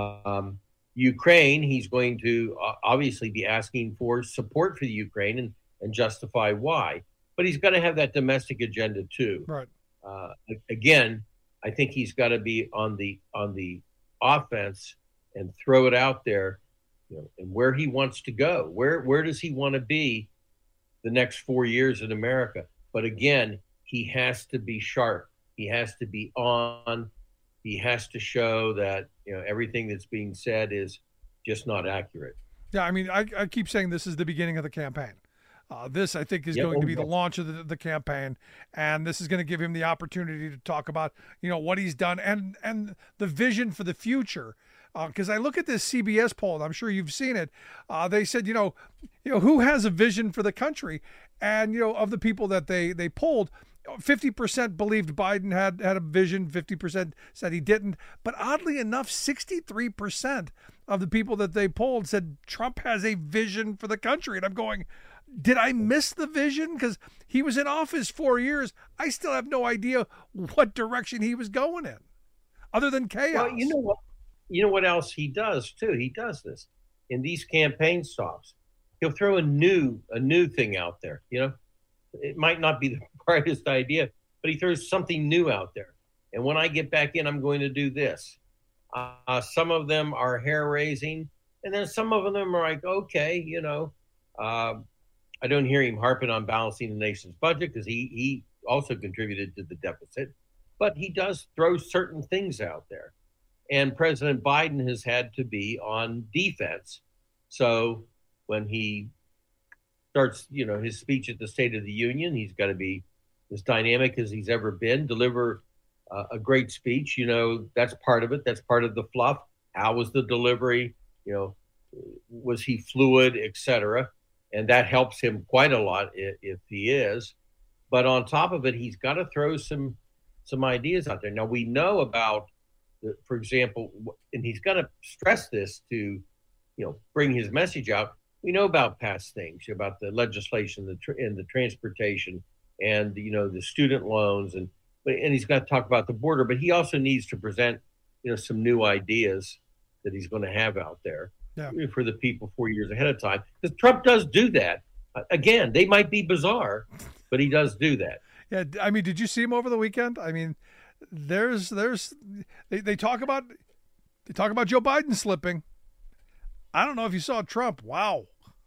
Ukraine, he's going to obviously be asking for support for the Ukraine, and justify why. But he's got to have that domestic agenda too.
Right.
Again, I think he's got to be on the offense and throw it out there, and where he wants to go. Where does he want to be the next 4 years in America? But again, he has to be sharp. He has to be on. He has to show that everything that's being said is just not accurate.
Yeah, I mean, I keep saying this is the beginning of the campaign. This, I think, is going to be the launch of the campaign, and this is going to give him the opportunity to talk about, what he's done and the vision for the future. Because I look at this CBS poll, and I'm sure you've seen it. They said, who has a vision for the country? And, of the people that they polled, 50% believed Biden had a vision, 50% said he didn't. But oddly enough, 63% of the people that they polled said Trump has a vision for the country. And I'm going, did I miss the vision? Because he was in office 4 years. I still have no idea what direction he was going in, other than chaos.
Well, you know what? You know what else he does too? He does this in these campaign stops. He'll throw a new thing out there. It might not be the brightest idea, but he throws something new out there. And when I get back in, I'm going to do this. Some of them are hair raising, and then some of them are like, okay, I don't hear him harping on balancing the nation's budget because he also contributed to the deficit, but he does throw certain things out there. And President Biden has had to be on defense. So when he starts, his speech at the State of the Union, he's got to be as dynamic as he's ever been, deliver a great speech. That's part of it. That's part of the fluff. How was the delivery? Was he fluid, et cetera? And that helps him quite a lot if he is. But on top of it, he's got to throw some ideas out there. Now, we know about, for example, and he's got to stress this to, bring his message out. We know about past things, about the legislation and the transportation and, the student loans. And he's got to talk about the border. But he also needs to present, some new ideas that he's going to have out there. Yeah. For the people 4 years ahead of time. Because Trump does do that. Again, they might be bizarre, but he does do that.
Yeah, I mean, did you see him over the weekend? I mean, they talk about Joe Biden slipping. I don't know if you saw Trump. Wow.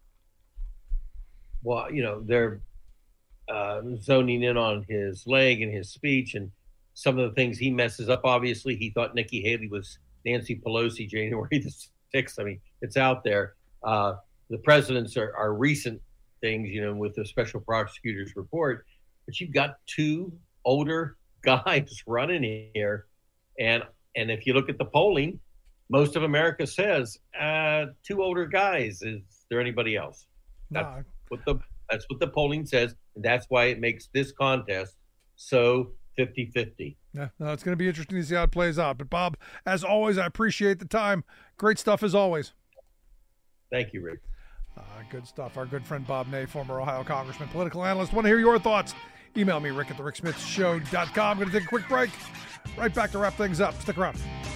Well, they're zoning in on his leg and his speech and some of the things he messes up. Obviously, he thought Nikki Haley was Nancy Pelosi January the 6th. I mean, it's out there. The presidents are recent things, with the special prosecutor's report. But you've got two older guys running here. And if you look at the polling, most of America says two older guys. Is there anybody else? That's what the polling says. And that's why it makes this contest so 50-50.
Yeah, no, it's going to be interesting to see how it plays out. But, Bob, as always, I appreciate the time. Great stuff as always.
Thank you, Rick.
Good stuff. Our good friend Bob Ney, former Ohio congressman, political analyst. Want to hear your thoughts? Email me, rick@thericksmithshow.com. I'm going to take a quick break. Right back to wrap things up. Stick around.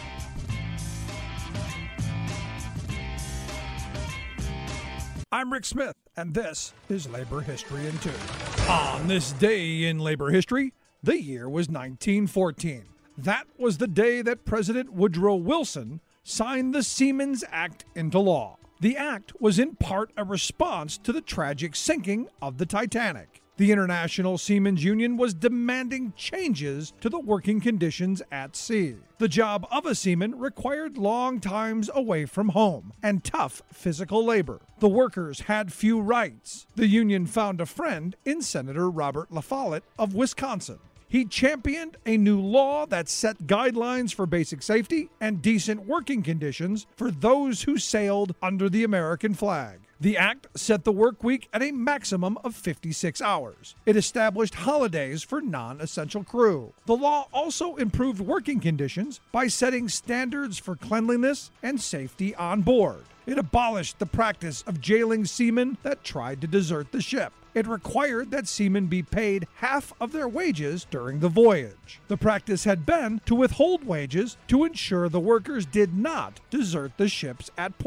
I'm Rick Smith, and this is Labor History in 2. On this day in labor history, the year was 1914. That was the day that President Woodrow Wilson signed the Seamen's Act into law. The act was in part a response to the tragic sinking of the Titanic. The International Seamen's Union was demanding changes to the working conditions at sea. The job of a seaman required long times away from home and tough physical labor. The workers had few rights. The union found a friend in Senator Robert La Follette of Wisconsin. He championed a new law that set guidelines for basic safety and decent working conditions for those who sailed under the American flag. The act set the work week at a maximum of 56 hours. It established holidays for non-essential crew. The law also improved working conditions by setting standards for cleanliness and safety on board. It abolished the practice of jailing seamen that tried to desert the ship. It required that seamen be paid half of their wages during the voyage. The practice had been to withhold wages to ensure the workers did not desert the ships at port.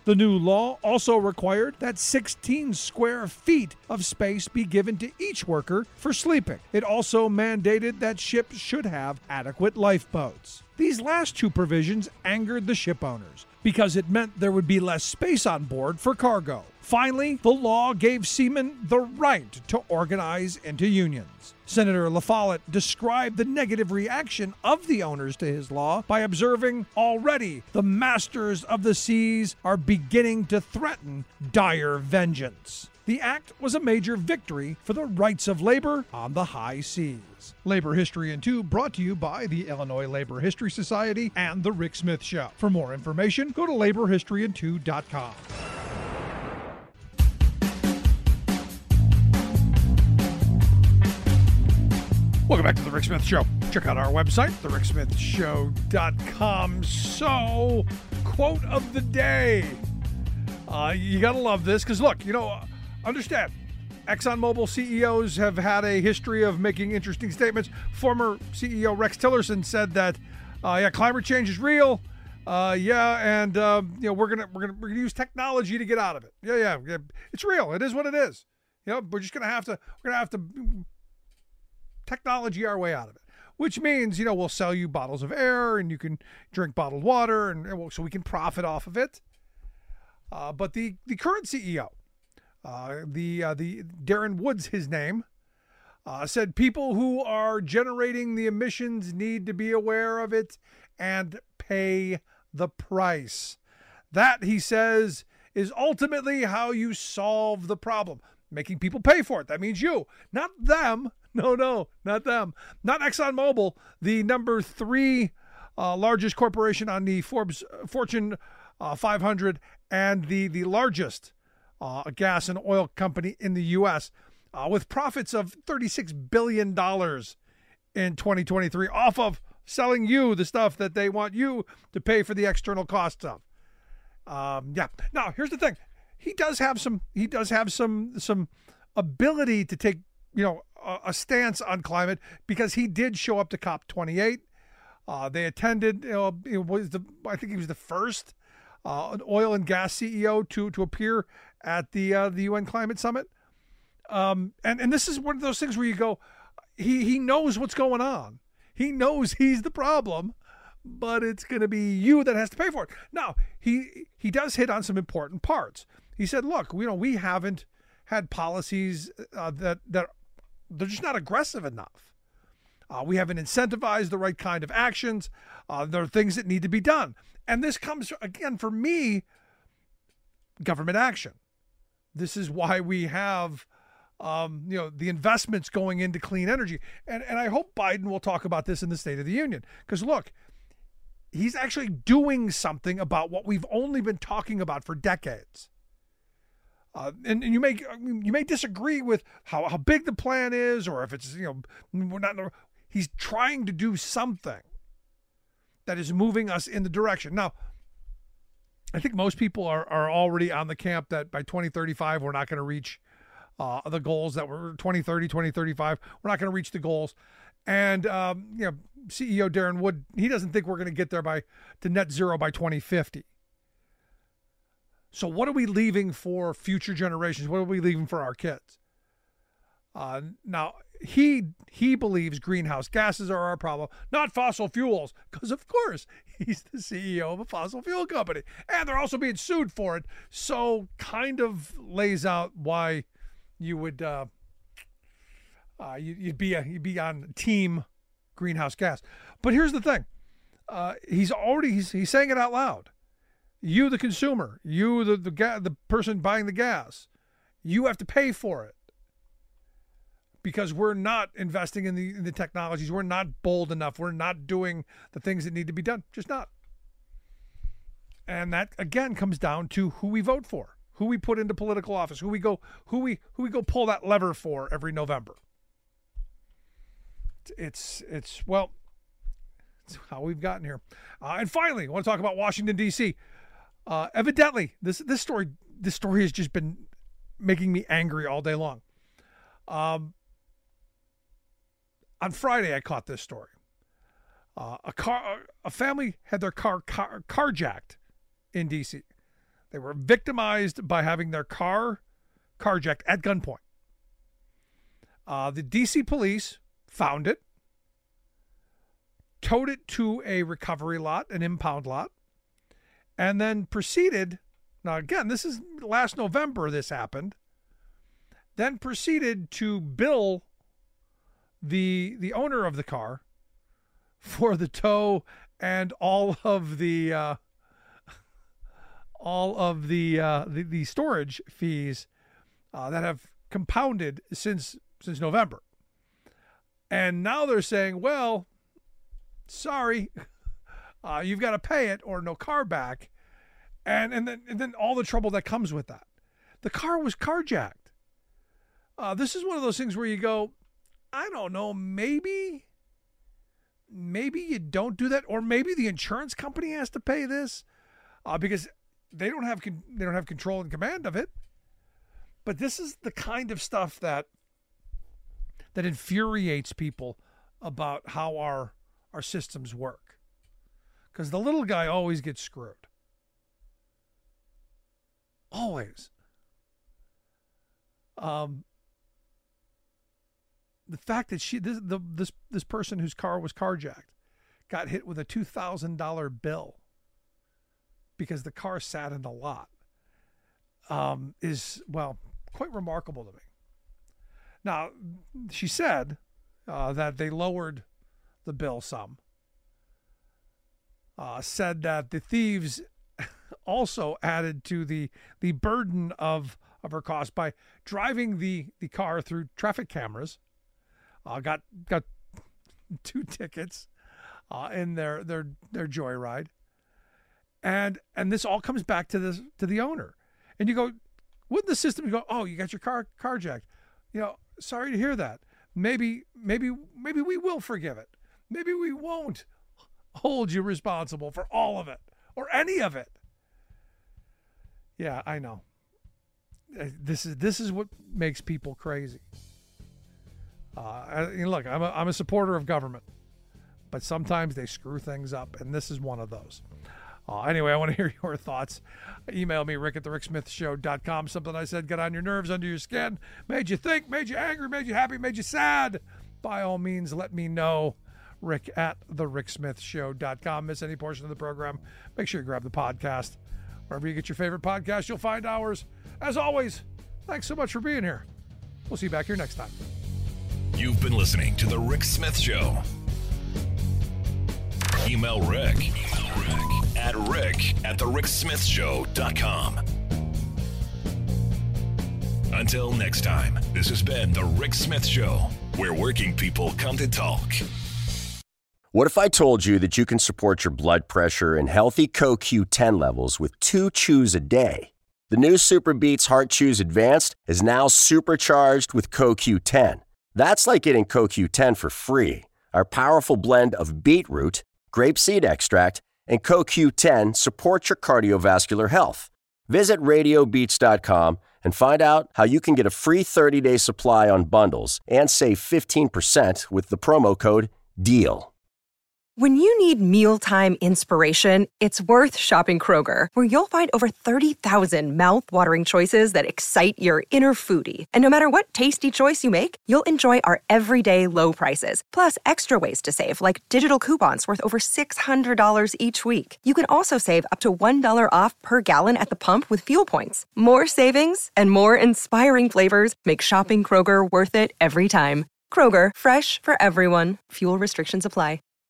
The new law also required that 16 square feet of space be given to each worker for sleeping. It also mandated that ships should have adequate lifeboats. These last two provisions angered the ship owners because it meant there would be less space on board for cargo. Finally, the law gave seamen the right to organize into unions. Senator La Follette described the negative reaction of the owners to his law by observing, already the masters of the seas are beginning to threaten dire vengeance. The act was a major victory for the rights of labor on the high seas. Labor History in 2 brought to you by the Illinois Labor History Society and The Rick Smith Show. For more information, go to laborhistoryin2.com. Welcome back to The Rick Smith Show. Check out our website, thericksmithshow.com. So, quote of the day. You got to love this because, look, understand, ExxonMobil CEOs have had a history of making interesting statements. Former CEO Rex Tillerson said that, climate change is real. We're gonna use technology to get out of it. Yeah, it's real. It is what it is. We're just gonna have to technology our way out of it, which means, we'll sell you bottles of air and you can drink bottled water so we can profit off of it. But the current CEO, the Darren Woods, his name, said people who are generating the emissions need to be aware of it and pay the price. That, he says, is ultimately how you solve the problem. Making people pay for it. That means you, not them. No, not them. Not ExxonMobil, the number 3 largest corporation on the Fortune 500 and the largest gas and oil company in the U.S. With profits of $36 billion in 2023 off of selling you the stuff that they want you to pay for the external costs of. Now, here's the thing. He does have some ability to take, a stance on climate because he did show up to COP28. They attended, I think he was the first oil and gas CEO to appear at the UN Climate Summit. And this is one of those things where you go, he knows what's going on. He knows he's the problem, but it's going to be you that has to pay for it. Now, he does hit on some important parts. He said, look, we haven't had policies that they're just not aggressive enough. We haven't incentivized the right kind of actions. There are things that need to be done. And this comes, again, for me, government action. This is why we have, the investments going into clean energy. And I hope Biden will talk about this in the State of the Union. Because, look, he's actually doing something about what we've only been talking about for decades. And you may disagree with how big the plan is, or if it's, we're not. He's trying to do something that is moving us in the direction. Now, I think most people are already on the camp that by 2035 we're not going to reach the goals that were 2030, 2035. We're not going to reach the goals, and CEO Darren Wood, he doesn't think we're going to get there to net zero by 2050. So what are we leaving for future generations? What are we leaving for our kids? Now, he believes greenhouse gases are our problem, not fossil fuels, because, of course, he's the CEO of a fossil fuel company. And they're also being sued for it. So kind of lays out why you would you'd be on team greenhouse gas. But here's the thing. He's saying it out loud. You, the consumer, you, the person buying the gas, you have to pay for it because we're not investing in the technologies. We're not bold enough. We're not doing the things that need to be done. Just not. And that, again, comes down to who we vote for, who we put into political office, who we go pull that lever for every November. It's how we've gotten here. And finally, I want to talk about Washington, D.C. Evidently, this story has just been making me angry all day long. On Friday, I caught this story. A family had their car carjacked in D.C. They were victimized by having their car carjacked at gunpoint. The D.C. police found it, towed it to a recovery lot, an impound lot, and then proceeded, now again, this is last November this happened, then proceeded to bill the owner of the car for the tow and all of the storage fees that have compounded since November. And now they're saying, well, sorry, you've got to pay it or no car back. And then all the trouble that comes with that. The car was carjacked. This is one of those things where you go, I don't know, maybe you don't do that, or maybe the insurance company has to pay this because they don't have control and command of it. But this is the kind of stuff that infuriates people about how our systems work, because the little guy always gets screwed. Always. The fact that this person whose car was carjacked got hit with a $2,000 bill because the car sat in the lot is, well, quite remarkable to me. Now, she said that they lowered the bill some. Said that the thieves also added to the burden of her cost by driving the car through traffic cameras. Got 2 tickets in their joyride, and this all comes back to the owner. And you go, wouldn't the system go, oh, you got your car carjacked? Sorry to hear that. Maybe we will forgive it. Maybe we won't hold you responsible for all of it or any of it. Yeah, I know. This is what makes people crazy. Look, I'm a supporter of government, but sometimes they screw things up, and this is one of those. Anyway, I want to hear your thoughts. Email me, rick@thericksmithshow.com. Something I said got on your nerves, under your skin, made you think, made you angry, made you happy, made you sad. By all means, let me know. rick@thericksmithshow.com. Miss any portion of the program, make sure you grab the podcast. Wherever you get your favorite podcast, you'll find ours. As always, thanks so much for being here. We'll see you back here next time.
You've been listening to The Rick Smith Show. Email Rick at rick@thericksmithshow.com. Until next time, this has been The Rick Smith Show, where working people come to talk.
What if I told you that you can support your blood pressure and healthy CoQ10 levels with 2 chews a day? The new Super Beats Heart Chews Advanced is now supercharged with CoQ10. That's like getting CoQ10 for free. Our powerful blend of beetroot, grapeseed extract, and CoQ10 supports your cardiovascular health. Visit radiobeats.com and find out how you can get a free 30-day supply on bundles and save 15% with the promo code DEAL.
When you need mealtime inspiration, it's worth shopping Kroger, where you'll find over 30,000 mouth-watering choices that excite your inner foodie. And no matter what tasty choice you make, you'll enjoy our everyday low prices, plus extra ways to save, like digital coupons worth over $600 each week. You can also save up to $1 off per gallon at the pump with fuel points. More savings and more inspiring flavors make shopping Kroger worth it every time. Kroger, fresh for everyone. Fuel restrictions apply.